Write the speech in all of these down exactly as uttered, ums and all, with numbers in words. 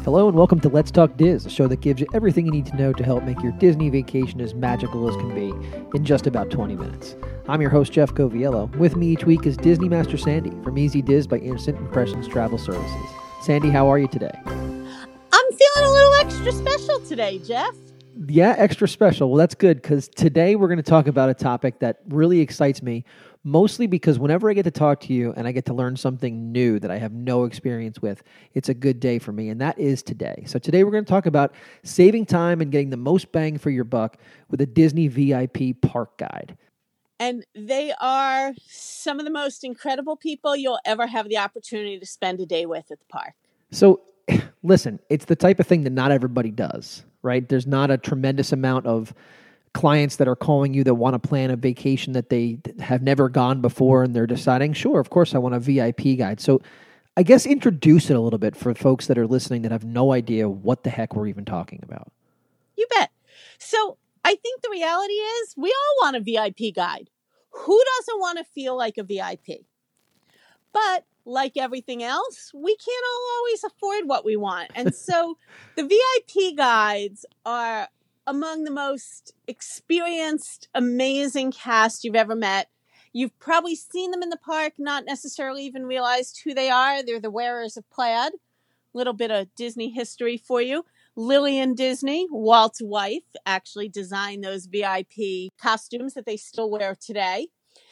Hello and welcome to Let's Talk Diz, a show that gives you everything you need to know to help make your Disney vacation as magical as can be in just about twenty minutes. I'm your host, Jeff Coviello. With me each week is Disney Master Sandy from Easy Diz by Instant Impressions Travel Services. Sandy, how are you today? I'm feeling a little extra special today, Jeff. Yeah, extra special. Well, that's good because today we're going to talk about a topic that really excites me, mostly because whenever I get to talk to you and I get to learn something new that I have no experience with, it's a good day for me, and that is today. So today we're going to talk about saving time and getting the most bang for your buck with a Disney V I P park guide. And they are some of the most incredible people you'll ever have the opportunity to spend a day with at the park. So listen, it's the type of thing that not everybody does, right? There's not a tremendous amount of clients that are calling you that want to plan a vacation that they have never gone before, and they're deciding, sure, of course, I want a V I P guide. So I guess introduce it a little bit for folks that are listening that have no idea what the heck we're even talking about. You bet. So I think the reality is we all want a V I P guide. Who doesn't want to feel like a V I P? But like everything else, we can't all always afford what we want. And so the V I P guides are among the most experienced, amazing cast you've ever met. You've probably seen them in the park, not necessarily even realized who they are. They're the wearers of plaid. Little bit of Disney history for you. Lillian Disney, Walt's wife, actually designed those V I P costumes that they still wear today.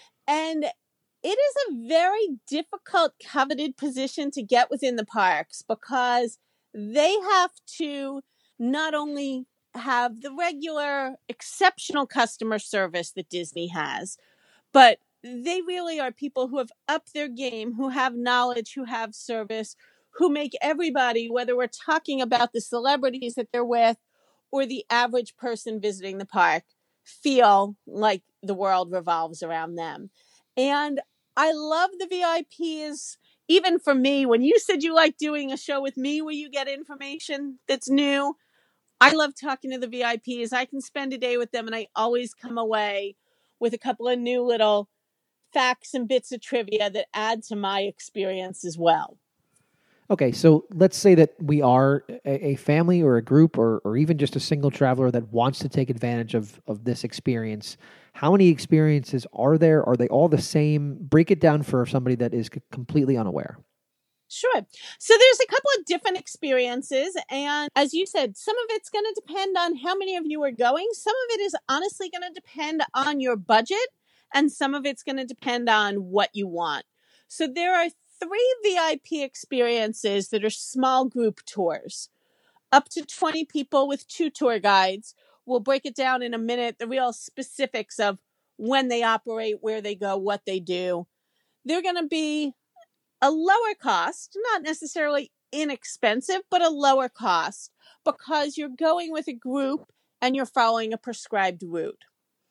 And it is a very difficult, coveted position to get within the parks because they have to not only have the regular exceptional customer service that Disney has, but they really are people who have upped their game, who have knowledge, who have service, who make everybody, whether we're talking about the celebrities that they're with or the average person visiting the park, feel like the world revolves around them. And I love the V I Ps. Even for me, when you said you like doing a show with me where you get information that's new, I love talking to the V I Ps. I can spend a day with them and I always come away with a couple of new little facts and bits of trivia that add to my experience as well. Okay, so let's say that we are a, a family or a group or, or even just a single traveler that wants to take advantage of, of this experience. How many experiences are there? Are they all the same? Break it down for somebody that is c- completely unaware. Sure. So there's a couple of different experiences. And as you said, some of it's going to depend on how many of you are going. Some of it is honestly going to depend on your budget. And some of it's going to depend on what you want. So there are three V I P experiences that are small group tours. Up to twenty people with two tour guides. We'll break it down in a minute, the real specifics of when they operate, where they go, what they do. They're going to be a lower cost, not necessarily inexpensive, but a lower cost because you're going with a group and you're following a prescribed route.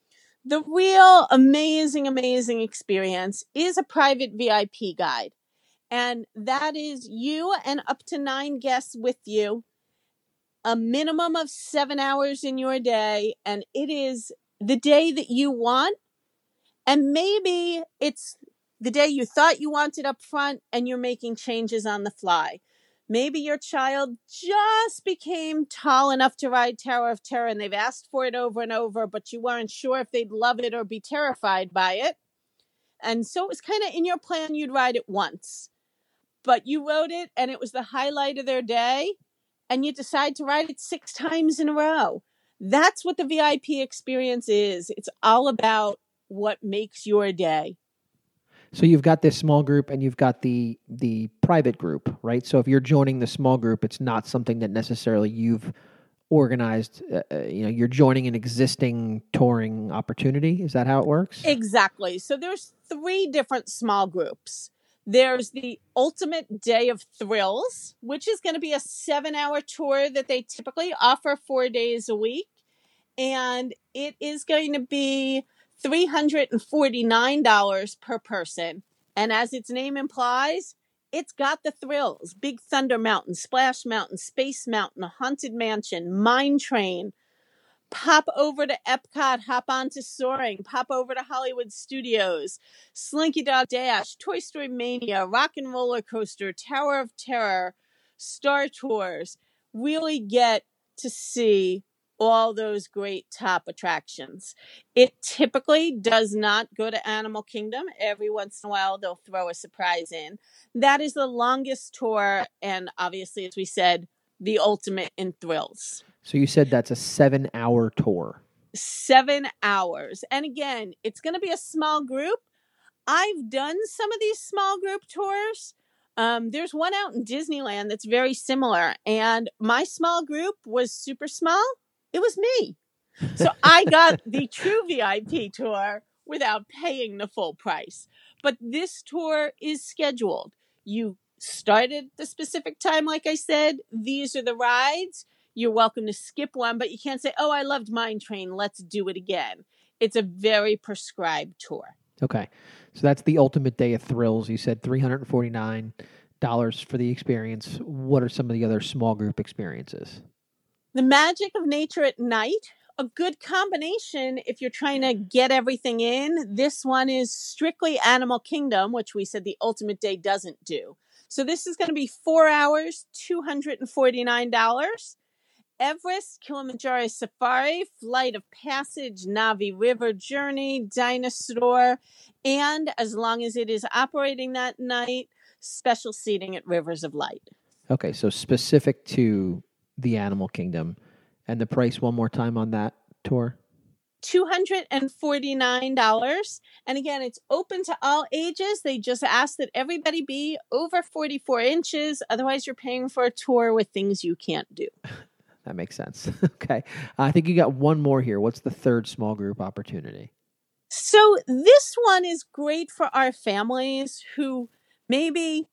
The real amazing, amazing experience is a private V I P guide. And that is you and up to nine guests with you, a minimum of seven hours in your day. And it is the day that you want. And maybe it's the day you thought you wanted up front and you're making changes on the fly. Maybe your child just became tall enough to ride Tower of Terror and they've asked for it over and over, but you weren't sure if they'd love it or be terrified by it. And so it was kind of in your plan you'd ride it once. But you rode it and it was the highlight of their day and you decide to ride it six times in a row. That's what the V I P experience is. It's all about what makes your day. So you've got this small group and you've got the the private group, right? So if you're joining the small group, it's not something that necessarily you've organized. Uh, you know, you're joining an existing touring opportunity. Is that how it works? Exactly. So there's three different small groups. There's the Ultimate Day of Thrills, which is going to be a seven-hour tour that they typically offer four days a week. And it is going to be three hundred forty-nine dollars per person. And as its name implies, it's got the thrills. Big Thunder Mountain, Splash Mountain, Space Mountain, a Haunted Mansion, Mine Train. Pop over to Epcot, hop on to Soaring, pop over to Hollywood Studios, Slinky Dog Dash, Toy Story Mania, Rock and Roller Coaster, Tower of Terror, Star Tours. really get to see all those great top attractions. It typically does not go to Animal Kingdom. Every once in a while, they'll throw a surprise in. That is the longest tour, and obviously, as we said, the ultimate in thrills. So you said that's a seven-hour tour. Seven hours. And again, it's going to be a small group. I've done some of these small group tours. Um, there's one out in Disneyland that's very similar, and my small group was super small. It was me. So I got the true V I P tour without paying the full price. But this tour is scheduled. You started the specific time, like I said. These are the rides. You're welcome to skip one, but you can't say, oh, I loved Mine Train, let's do it again. It's a very prescribed tour. Okay. So that's the ultimate day of thrills. You said three hundred forty-nine dollars for the experience. What are some of the other small group experiences? The Magic of Nature at Night, a good combination if you're trying to get everything in. This one is strictly Animal Kingdom, which we said the ultimate day doesn't do. So this is going to be four hours, two hundred forty-nine dollars. Everest, Kilimanjaro Safari, Flight of Passage, Navi River Journey, Dinosaur, and as long as it is operating that night, special seating at Rivers of Light. Okay, so specific to the Animal Kingdom. And the price one more time on that tour? two hundred forty-nine dollars. And again, it's open to all ages. They just ask that everybody be over forty-four inches. Otherwise, you're paying for a tour with things you can't do. That makes sense. Okay. I think you got one more here. What's the third small group opportunity? So this one is great for our families who maybe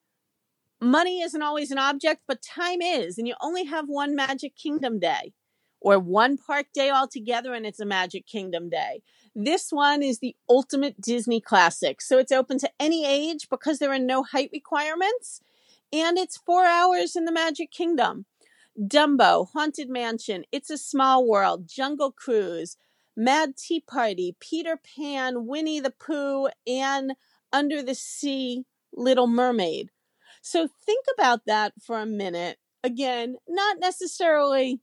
money isn't always an object, but time is. And you only have one Magic Kingdom day or one park day altogether, and it's a Magic Kingdom day. This one is the ultimate Disney classic. So it's open to any age because there are no height requirements. And it's four hours in the Magic Kingdom. Dumbo, Haunted Mansion, It's a Small World, Jungle Cruise, Mad Tea Party, Peter Pan, Winnie the Pooh, and Under the Sea, Little Mermaid. So think about that for a minute. Again, not necessarily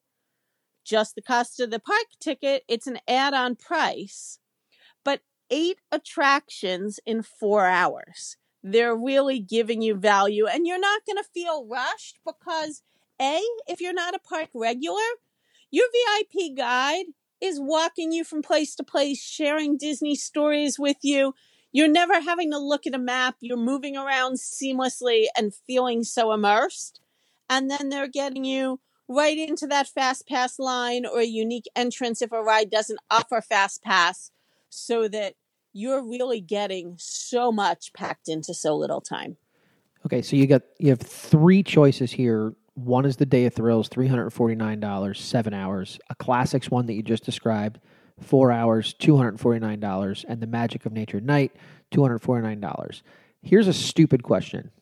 just the cost of the park ticket. It's an add-on price, but eight attractions in four hours. They're really giving you value, and you're not going to feel rushed because A, if you're not a park regular, your V I P guide is walking you from place to place, sharing Disney stories with you. You're never having to look at a map. You're moving around seamlessly and feeling so immersed. And then they're getting you right into that Fast Pass line or a unique entrance if a ride doesn't offer Fast Pass, so that you're really getting so much packed into so little time. Okay, so you got you have three choices here. One is the Day of Thrills, three hundred forty-nine dollars, seven hours. A Classics one that you just described, four hours, two hundred forty-nine dollars. And the Magic of Nature at Night, two hundred forty-nine dollars. Here's a stupid question.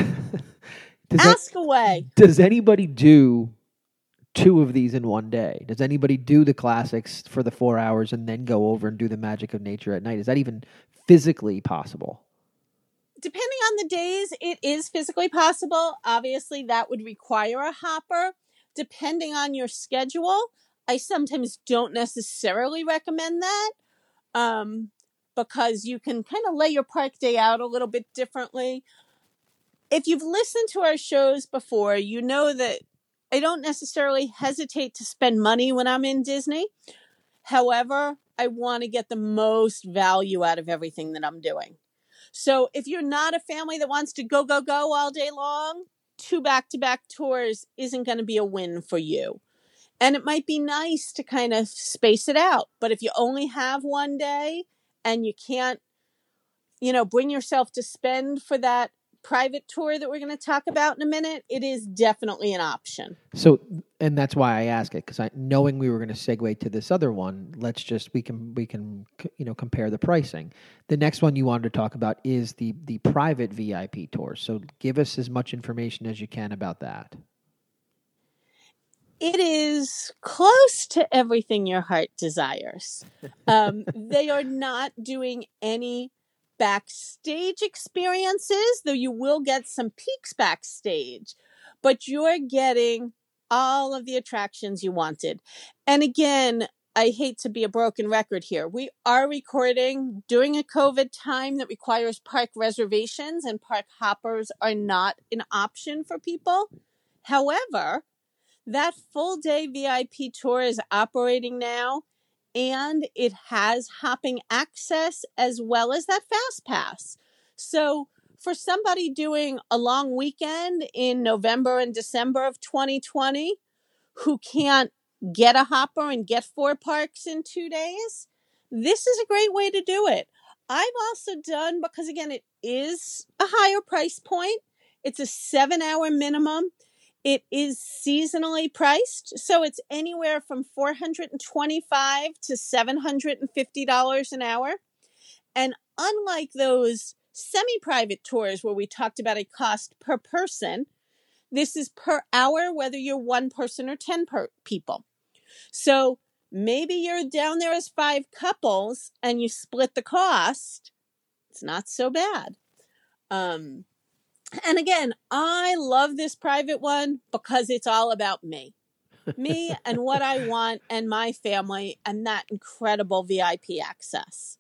does Ask that, away. Does anybody do two of these in one day? Does anybody do the Classics for the four hours and then go over and do the Magic of Nature at Night? Is that even physically possible? Depending on the days, it is physically possible. Obviously, that would require a hopper. Depending on your schedule, I sometimes don't necessarily recommend that um, because you can kind of lay your park day out a little bit differently. If you've listened to our shows before, you know that I don't necessarily hesitate to spend money when I'm in Disney. However, I want to get the most value out of everything that I'm doing. So if you're not a family that wants to go, go, go all day long, two back-to-back tours isn't going to be a win for you. And it might be nice to kind of space it out. But if you only have one day and you can't, you know, bring yourself to spend for that private tour that we're going to talk about in a minute, it is definitely an option. So, and that's why I ask it, because I, knowing we were going to segue to this other one, let's just, we can, we can, you know, compare the pricing. The next one you wanted to talk about is the, the private V I P tour. So give us as much information as you can about that. It is close to everything your heart desires. Um, they are not doing any backstage experiences, though you will get some peeks backstage, but you're getting all of the attractions you wanted. And again, I hate to be a broken record here. We are recording during a COVID time that requires park reservations, and park hoppers are not an option for people. However, that full day V I P tour is operating now, and it has hopping access as well as that fast pass. So for somebody doing a long weekend in November and December of twenty twenty who can't get a hopper and get four parks in two days, this is a great way to do it. I've also done, because again, it is a higher price point. It's a seven hour minimum. It is seasonally priced. So it's anywhere from four hundred twenty-five dollars to seven hundred fifty dollars an hour. And unlike those semi-private tours where we talked about a cost per person, this is per hour, whether you're one person or ten per people. So maybe you're down there as five couples and you split the cost. It's not so bad. Um, and again, I love this private one because it's all about me. Me and what I want and my family and that incredible V I P access.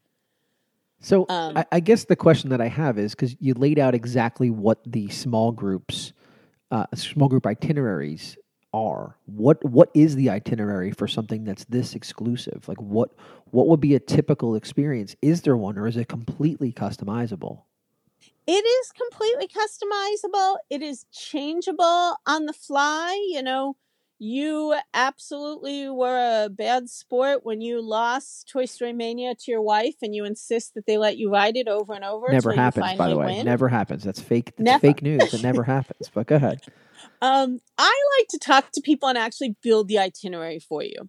So Um, I, I guess the question that I have is, because you laid out exactly what the small groups, uh, small group itineraries are. What what is the itinerary for something that's this exclusive? Like what what would be a typical experience? Is there one, or is it completely customizable? It is completely customizable. It is changeable on the fly. You know, you absolutely were a bad sport when you lost Toy Story Mania to your wife and you insist that they let you ride it over and over. Never till happens, you by the way. win. Never happens. That's fake. That's Never. fake news. It never happens. But go ahead. Um, I like to talk to people and actually build the itinerary for you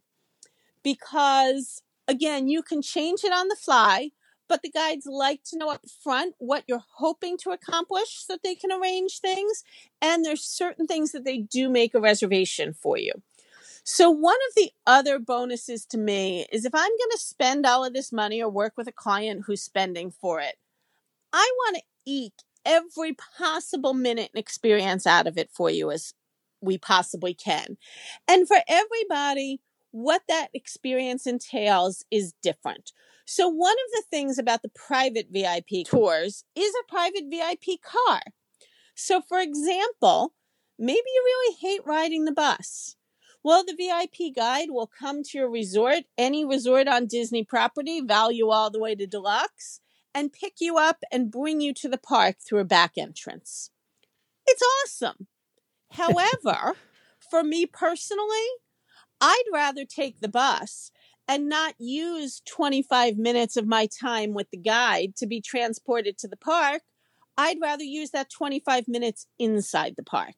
because, again, you can change it on the fly, but the guides like to know up front what you're hoping to accomplish so that they can arrange things. And there's certain things that they do make a reservation for you. So one of the other bonuses to me is if I'm going to spend all of this money or work with a client who's spending for it, I want to eke every possible minute and experience out of it for you as we possibly can. And for everybody, what that experience entails is different. So one of the things about the private V I P tours is a private V I P car. So for example, maybe you really hate riding the bus. Well, the V I P guide will come to your resort, any resort on Disney property, value all the way to deluxe, and pick you up and bring you to the park through a back entrance. It's awesome. However, for me personally, I'd rather take the bus and not use twenty-five minutes of my time with the guide to be transported to the park. I'd rather use that twenty-five minutes inside the park.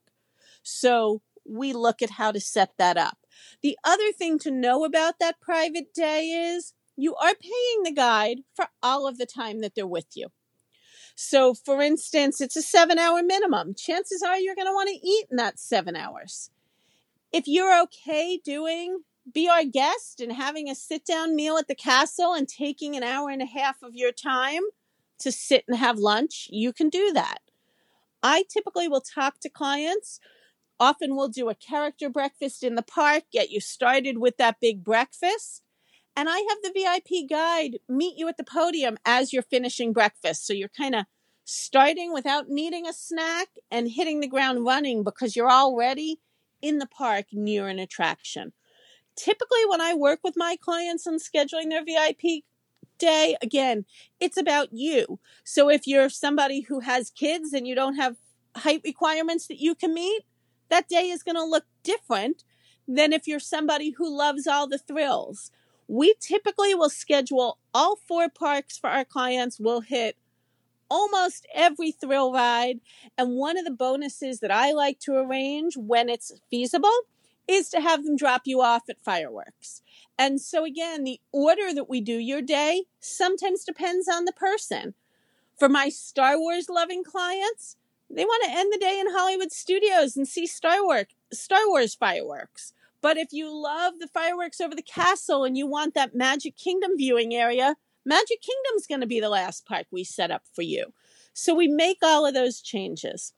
So we look at how to set that up. The other thing to know about that private day is you are paying the guide for all of the time that they're with you. So, for instance, it's a seven-hour minimum. Chances are you're going to want to eat in that seven hours. If you're okay doing Be Our Guest and having a sit-down meal at the castle and taking an hour and a half of your time to sit and have lunch, you can do that. I typically will talk to clients. Often we'll do a character breakfast in the park, get you started with that big breakfast. And I have the V I P guide meet you at the podium as you're finishing breakfast. So you're kind of starting without needing a snack and hitting the ground running because you're already in the park near an attraction. Typically, when I work with my clients on scheduling their V I P day, again, it's about you. So if you're somebody who has kids and you don't have height requirements that you can meet, that day is going to look different than if you're somebody who loves all the thrills. We typically will schedule all four parks for our clients. We'll hit almost every thrill ride. And one of the bonuses that I like to arrange when it's feasible is to have them drop you off at fireworks. And so again, the order that we do your day sometimes depends on the person. For my Star Wars loving clients, they want to end the day in Hollywood Studios and see Star Wars, Star Wars fireworks. But if you love the fireworks over the castle and you want that Magic Kingdom viewing area, Magic Kingdom's going to be the last park we set up for you. So we make all of those changes.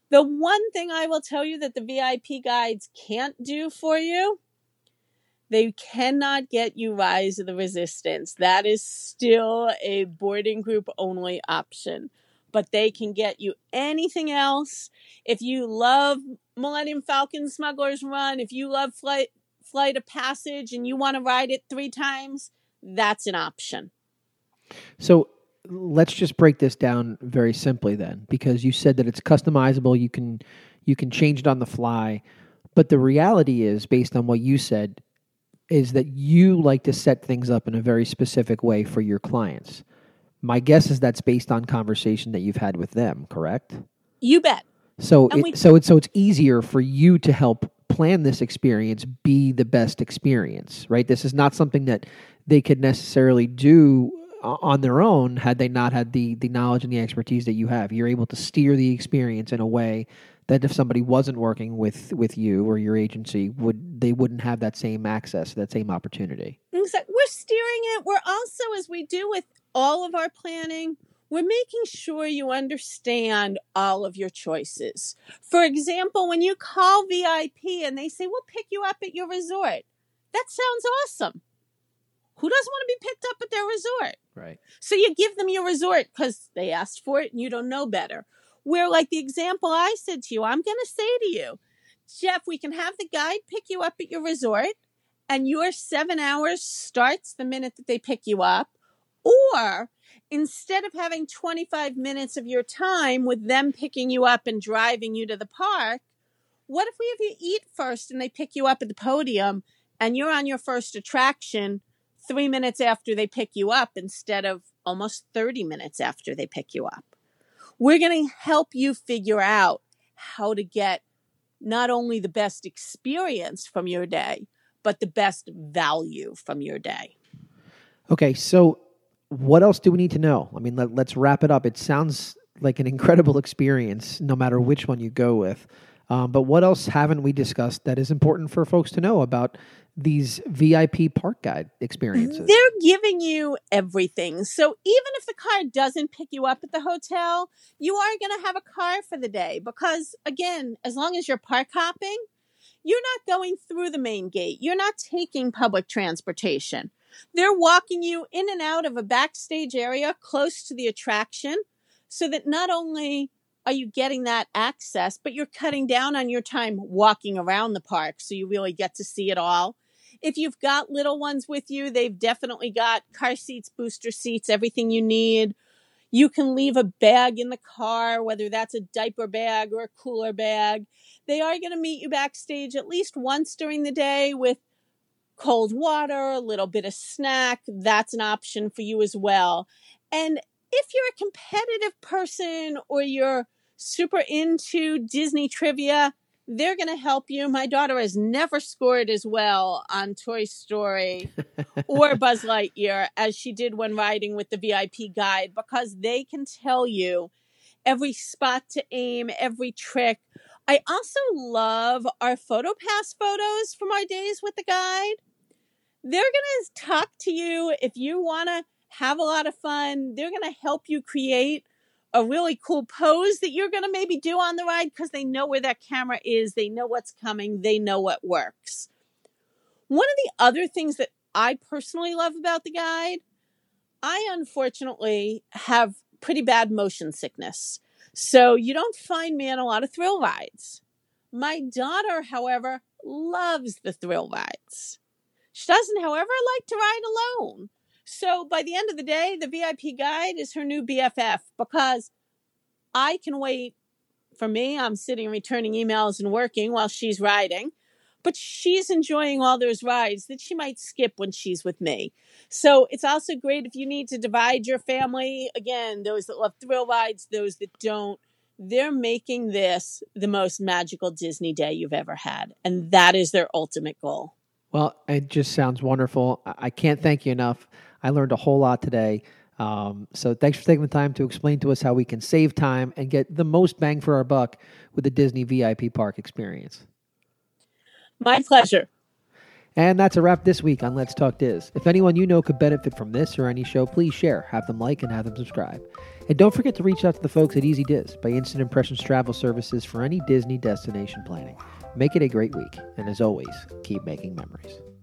The one thing I will tell you that the V I P guides can't do for you, they cannot get you Rise of the Resistance. That is still a boarding group only option. But they can get you anything else. If you love Millennium Falcon Smuggler's Run, if you love Flight, Flight of Passage and you want to ride it three times, that's an option. So let's just break this down very simply then, because you said that it's customizable. You can you can change it on the fly. But the reality is, based on what you said, is that you like to set things up in a very specific way for your clients. My guess is that's based on conversation that you've had with them, correct? You bet. So And it, we- so it's so it's easier for you to help plan this experience be the best experience, right? This is not something that they could necessarily do uh, on their own had they not had the the knowledge and the expertise that you have. You're able to steer the experience in a way that if somebody wasn't working with with you or your agency, would they wouldn't have that same access, that same opportunity. So we're steering it. We're also, as we do with all of our planning, we're making sure you understand all of your choices. For example, when you call V I P and they say, we'll pick you up at your resort, that sounds awesome. Who doesn't want to be picked up at their resort? Right. So you give them your resort because they asked for it and you don't know better. Where, like the example I said to you, I'm going to say to you, Jeff, we can have the guide pick you up at your resort and your seven hours starts the minute that they pick you up. Or instead of having twenty-five minutes of your time with them picking you up and driving you to the park, what if we have you eat first and they pick you up at the podium and you're on your first attraction three minutes after they pick you up instead of almost thirty minutes after they pick you up? We're going to help you figure out how to get not only the best experience from your day, but the best value from your day. Okay, so what else do we need to know? I mean, let, let's wrap it up. It sounds like an incredible experience, no matter which one you go with. Um, but what else haven't we discussed that is important for folks to know about these V I P park guide experiences? They're giving you everything. So even if the car doesn't pick you up at the hotel, you are going to have a car for the day because, again, as long as you're park hopping, you're not going through the main gate. You're not taking public transportation. They're walking you in and out of a backstage area close to the attraction so that not only are you getting that access, but you're cutting down on your time walking around the park so you really get to see it all. If you've got little ones with you, they've definitely got car seats, booster seats, everything you need. You can leave a bag in the car, whether that's a diaper bag or a cooler bag. They are going to meet you backstage at least once during the day with cold water, a little bit of snack. That's an option for you as well. And if you're a competitive person or you're super into Disney trivia, they're going to help you. My daughter has never scored as well on Toy Story or Buzz Lightyear as she did when riding with the V I P guide because they can tell you every spot to aim, every trick. I also love our PhotoPass photos from our days with the guide. They're going to talk to you if you want to have a lot of fun. They're going to help you create a really cool pose that you're going to maybe do on the ride because they know where that camera is. They know what's coming. They know what works. One of the other things that I personally love about the guide, I unfortunately have pretty bad motion sickness. So you don't find me on a lot of thrill rides. My daughter, however, loves the thrill rides. She doesn't, however, like to ride alone. So by the end of the day, the V I P guide is her new B F F because I can wait. For me, I'm sitting returning emails and working while she's riding, but she's enjoying all those rides that she might skip when she's with me. So it's also great if you need to divide your family. Again, those that love thrill rides, those that don't, they're making this the most magical Disney day you've ever had. And that is their ultimate goal. Well, it just sounds wonderful. I I can't thank you enough. I learned a whole lot today. Um, so thanks for taking the time to explain to us how we can save time and get the most bang for our buck with the Disney V I P park experience. My pleasure. And that's a wrap this week on Let's Talk Diz. If anyone you know could benefit from this or any show, please share, have them like, and have them subscribe. And don't forget to reach out to the folks at Easy Diz by Instant Impressions Travel Services for any Disney destination planning. Make it a great week, and as always, keep making memories.